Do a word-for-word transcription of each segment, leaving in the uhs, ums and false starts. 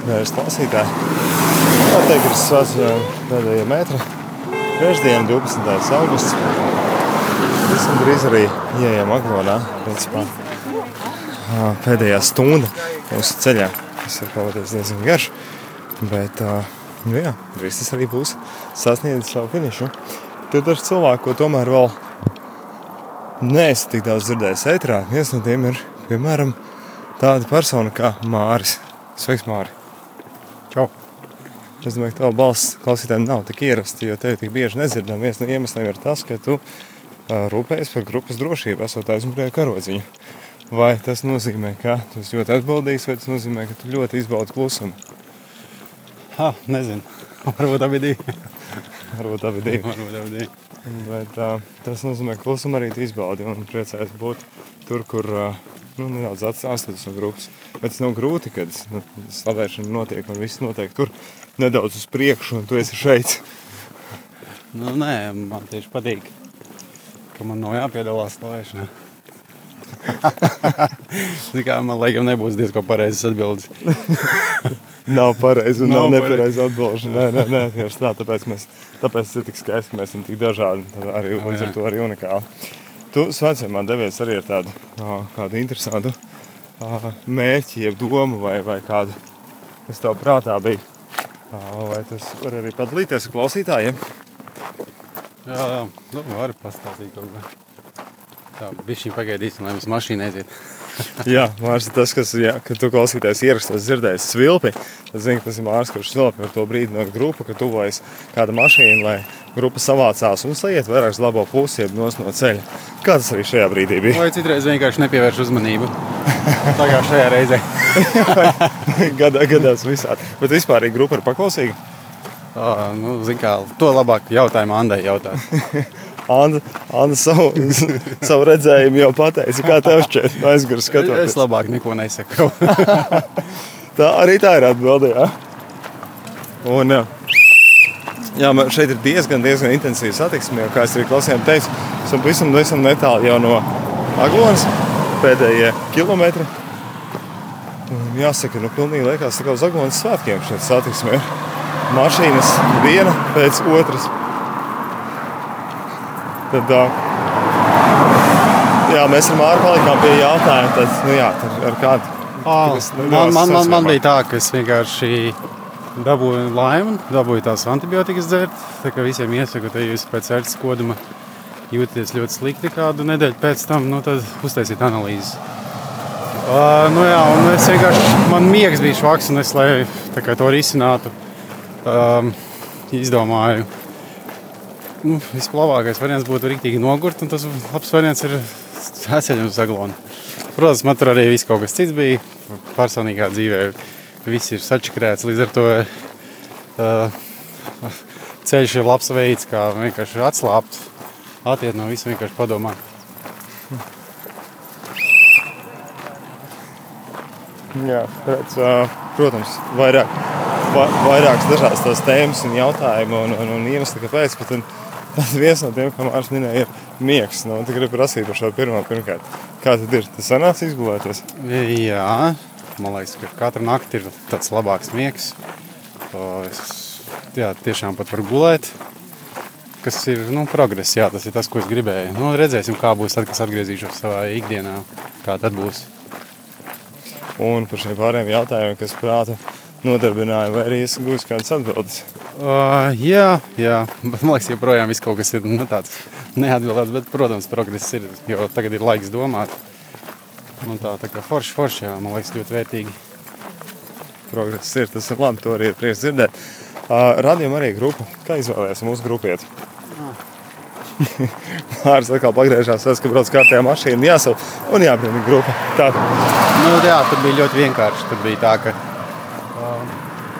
Dēļas klausītāji. Tā teikt, ir svētceļojuma pēdējie metri. Trešdiena, divpadsmitais augusts. Visam drīz arī ieejam Aglonā. Principā pēdējā stunda mūsu ceļā. Tas ir pavadījis diezgan garš. Bet, nu jā, drīz tas arī būs sasniedzis savu finišu. Tur daži cilvēki, ko tomēr vēl neesi tik daudz dzirdējis ētrā. Viens no tiem ir, piemēram, tāda persona kā Māris. Sveiks, Māri! Čau! Es domāju, ka tava balss klausītājiem nav tik ierasti, jo tevi tik bieži nedzirdam. Viens no iemesliem ir tas, ka tu rūpējies par grupas drošību, esot aizmugurēju karodziņu. Vai tas nozīmē, ka tu esi ļoti atbildīgs, vai tas nozīmē, ka tu ļoti izbaudi klusumu? Ha, nezinu. Varbūt abi divi. Varbūt abi divi. Varbūt abi divi. Bet uh, tas nozīmē, ka klusumu arī tu izbaudi un priecājies būt tur, kur uh, nu, nedaudz atstāstītas no grupas. Bet tas nav grūti, kad nu, slavēšana notiek un viss notiek tur nedaudz uz priekšu un tu esi šeit. Nu, nē, man tieši patīk, ka man nav jāpiedalās slavēšanā. Kā, man laikam nebūs diezko pareizes atbildes. Nav pareizi un nav, nav nepareizi pareizi. atbilžu. Nē, nē, nē, tieši tā, tāpēc mēs, tāpēc ir tik skaisti, ka mēs esam tik dažādi, arī līdz ar to arī unikāli. Tu svētceļojumā devies arī ar tādu, kādu interesantu mērķi, jeb domu vai, vai kādu, kas tev prātā bija. Vai tas var arī padalīties ar klausītājiem? Jā, jā, nu, var pastāstīt kaut ko. Tā, bišķiņ pagaidīs, lai mums mašīna aiziet. Jā, Mārs ir tas, kas, jā, kad tu klausītājs ierakstos dzirdējis svilpi, tad zini, ka tas ir Mārs, kurš svilpi ar to brīdi no grupa, ka tuvojas kāda mašīna, lai grupa savācās un saiet vairāks labo pusi, jeb nos no ceļa. Kā tas arī šajā brīdī bija? Vai citreiz vienkārši nepievērš uzmanību. Tā kā šajā reizē. Gadā, gadās visādi. Bet vispār grupa ir paklausīga? Tā, nu, zin kā, to labāk jautājumu Andai jautāt. Anda, Anda savu, savu redzējumu jau pateica, kā tev šķiet, aizgara skatoties. Es labāk neko nesaku. Tā arī tā ir atbilde, jā. Un jā, šeit ir diezgan, diezgan intensīva satiksme, jo, kā es arī klausījām teicu, esam pavisam, pavisam netāli jau no Aglonas, pēdējie kilometri. Un jāsaka, nu pilnīgi liekas, tā kā uz Aglonas svētkiem šeit satiksme ir. Mašīnas viena pēc otras. Tad, jā, mēs ar Māru palikām pie jautājuma, tad, nu jā, tad ar kādu. Oh, man, man, man, man bija tā, ka es vienkārši dabūju laimu, dabūju tās antibiotikas dzert, tā kā visiem iesaku, ja jūs pēc ērtas koduma jūties ļoti slikti kādu nedēļu pēc tam, nu tad uztaisīt analīzes. Uh, nu jā, un es vienkārši, man miegs bija švaks, un es, lai tā kā to risinātu, um, izdomāju, nu, visplavākais variants būtu riktīgi nogurt, un tas labs variants ir aizceļam uz Aglonu. Protams, man tur arī viss kaut kas cits bija. Personīgā dzīvē viss ir sačakrēts, līdz ar to uh, ceļš ir labs veids, kā vienkārši atslāpt, atiet no visu, vienkārši padomāt. Jā, redz, uh, protams, vairāk, va, vairākas dažādas tās tēmas un jautājumu un, un, un iemesli, kāpēc, bet un, tas viens no tiem, kā Mārs minēja, ir miegs. Nu, tu gribi prasīt par šo pirmo pirmkārt. Kā tad ir? Tas sanāca izgulēties? Jā, man liekas, ka katra nakti ir tāds labāks miegs. Es, jā, tiešām pat var gulēt, kas ir, nu, progress, jā, tas ir tas, ko es gribēju. Nu, redzēsim, kā būs tad, kas atgriezīšos savā ikdienā, kā tad būs. Un par šiem pārējiem jautājumiem, kas prātu nodarbināja, vai arī esi gūs kādas atbildes? Uh, jā, jā, bet man liekas, joprojām viss kaut kas ir nu, tāds neatbildēts, bet, protams, progress ir, jo tagad ir laiks domāt. Un tā, tā kā forši, forši, jā, man liekas, ļoti vērtīgi. Progress ir, tas ir labi, to arī ir prieks dzirdēt. Uh, Radījuma arī grupa. Kā izvēlējies mūsu grupiet? Māris atkal pagriežās, tas, ka brauc kārtējā mašīna, jāsav un jābrīna grupa. Tā. Nu, jā, tur bija ļoti vienkārši. Tur bija tā, ka um,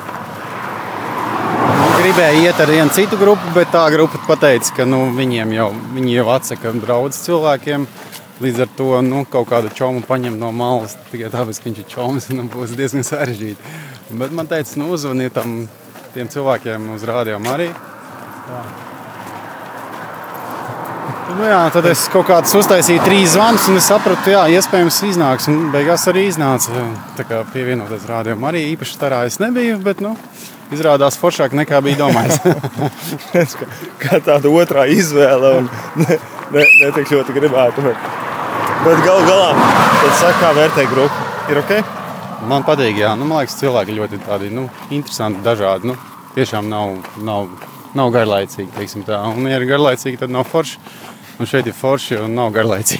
gribēja iet ar vienu citu grupu, bet tā grupa pateica, ka nu, viņiem jau, viņi jau atsaka draudz cilvēkiem. Līdz ar to nu, kaut kādu čomu paņem no malas, tikai tāpēc, ka viņš ir čoms, un būs diezgan sarežģīti. Bet man teica, nu, uzvaniet tam tiem cilvēkiem uz rādījuma arī. Jā. Nu jā, tad es kaut kādus uztaisīju trīs zvanus, un es sapratu, jā, iespējams iznāks. Un beigās arī iznāca. Tā kā pievienoties rādījumam arī īpaši starā es nebiju, bet, nu, izrādās foršāk nekā bija domājis. kā, kā tāda otrā izvēle un ne, ne, ne tik ļoti gribētu. Bet, bet gal galā, tad saka, kā vērtē grupu. Ir ok? Man patīk, jā. Nu, man liekas, cilvēki ļoti tādi, nu, interesanti, dažādi. Nu, tiešām nav, nav, nav garlaicīgi, teiksim tā. Un, ja ir garlaicīgi, tad nav forši. Un šeit ir forši un nav garlaicīgi.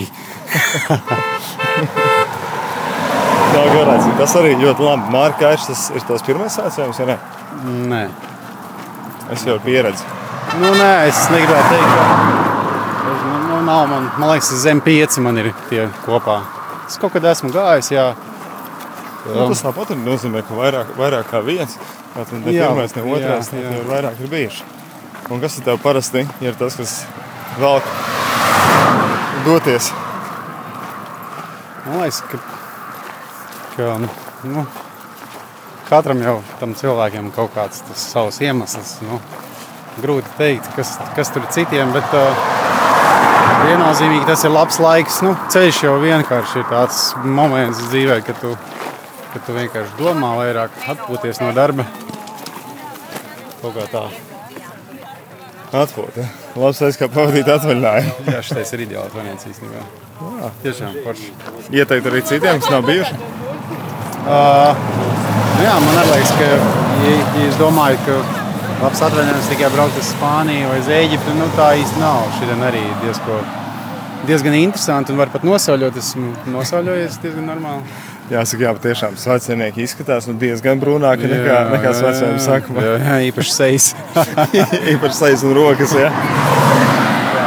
Nav garlaicīgi. Tas arī ļoti labi. Mārka, tas ir tās pirmais sācējums, vai ne? Nē. Es jau pieredzi. Nu, nē, es negribētu teikt, ka nu, nav man, man liekas, zem pieci man ir tie kopā. Es kaut kad esmu gājis, jā. Nu, tas tāpat arī nozīmē, ka vairāk, vairāk kā viens. Tātad ne jā, pirmais, ne otrais, jā, jā. Tad vairāk ir bijuši. Un kas ir tev parasti, ja ir tas, kas velk doties? Man liekas, ka, ka nu, katram jau tam cilvēkiem kaut kāds tas savs iemesls. Nu, grūti teikt, kas, kas tur citiem, bet uh, viennozīmīgi tas ir labs laiks. Nu, ceļš jau vienkārši ir tāds moments dzīvē, kad tu, kad tu vienkārši domā vairāk atpūties no darba. Kaut kā tā. Atpūta. Labs veids, kā pavadīt atvaļinājumu. Jā, šitais ir ideāls variants īstenībā. Jā, tiešām forši. Ieteikt arī citiem, kas nav bijuši? Uh, jā, man arī liekas, ka, ja, ja es domāju, ka labs atvaļinājums tikai braukt uz Spāniju vai uz Ēģipti, nu tā īsti nav. Šodien arī diezko, diezgan interesanti un var pat nosauļot. Esmu nosauļojies diezgan normāli. Jāsaka, jā, patiešām svecinieki izskatās nu, diezgan brūnāki nekā, nekā svecējumi sākumā. Jā, jā, īpaši sejas. īpaši sejas un rokas, jā. jā.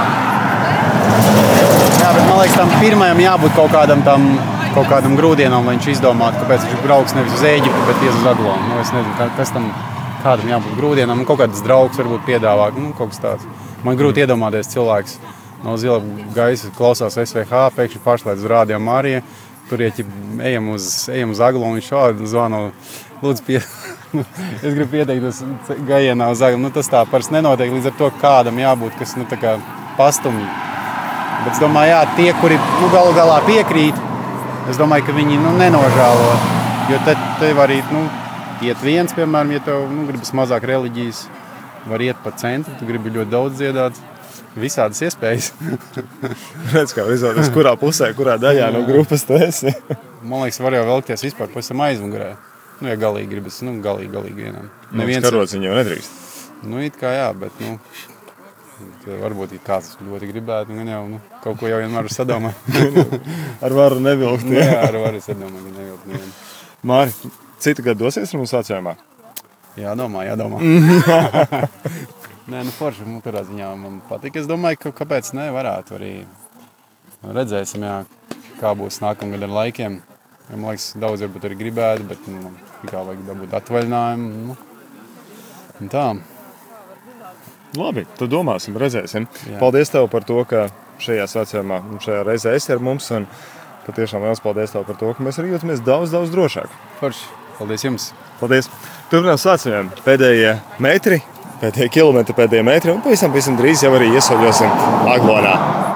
Jā, bet man liekas, tam pirmajam jābūt kaut kādam, tam, kaut kādam grūdienam, lai viņš izdomātu, kāpēc viņš brauks nevis uz Ēģipti, bet ies uz Aglonu. Nu, es nezinu, kas tam kādam jābūt grūdienam. Kaut kāds draugs varbūt piedāvā, nu, kaut kas tāds. Man grūti iedomāties cilvēks no zila gaisa klausās S V H, pēkšņi pašlaidz uz Rādio Marija. Tur ieķi, ejam uz, ejam uz Aglonu, viņš šādi zvanu, lūdzu, pie... es gribu pieteikt uz gājienā uz Aglonu. Nu, tas tā parasti nenotiek, līdz ar to kādam jābūt, kas nu, tā kā pastumj. Bet es domāju, jā, tie, kuri nu, galu galā piekrīt, es domāju, ka viņi nu, nenožālo. Jo te, te var iet, nu, iet viens, piemēram, ja tev nu, gribas mazāk reliģijas, var iet pa centru, tu gribi ļoti daudz dziedāt. Visādas iespējas. Redz, kā izvēlēties, kurā pusē, kurā daļā no grupas tu esi. Man liekas, var jau velkties vispār pavisam aizmugurē. Nu, ja galīgi gribas, nu, galīgi, galīgi vienam. Neviens karociņu jau nedrīkst. Nu, it kā jā, bet, nu, varbūt it kāds ļoti gribētu, un jau, nu, kaut ko jau vienmēr var sadomāt. Ar varu nevilkt. Jā, ar varu sadomāt, ka nevilkt nevienu. Māri, citu gadu dosies ar mums sācējumā? Jādomā, jādomā. Nē, nu forši, nu, kurā ziņā man patīk. Es domāju, ka kāpēc ne, varētu arī redzēsim, jā, kā būs nākamgad ar laikiem. Ja, man liekas, daudz varbūt arī gribētu, bet nu, kā vajag dabūt atvaļinājumu. Nu, un tā. Labi, tad domāsim, redzēsim. Jā. Paldies tev par to, ka šajā sācējumā, šajā reizē esi ar mums. Un patiešām liels paldies tev par to, ka mēs arī jūtamies daudz, daudz drošāk. Forši, paldies jums. Paldies. Turpinām sācējumiem. Pēdējie metri. Pēdējie kilometri, pēdējie metri un pavisam, pavisam drīz jau arī iesaļosim Aglonā.